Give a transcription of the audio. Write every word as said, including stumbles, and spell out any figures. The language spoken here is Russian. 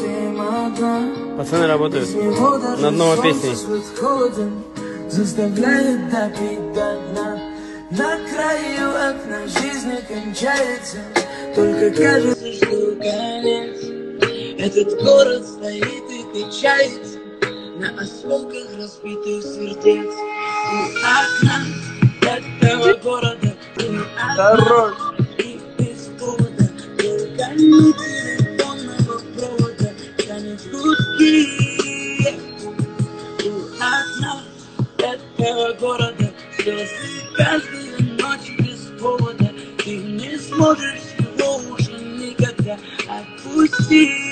Пацаны работают над новой песней. Заставляет допить до дна. На краю окна жизнь кончается. Только кажется, что конец. Этот город стоит и качается на осколках разбитых сердец. У окна этого города хорош. И без повода только ни телефонного провода тянет гудки. У окна этого города слезы каждую ночь без повода. Ты не сможешь его уже никогда отпустить.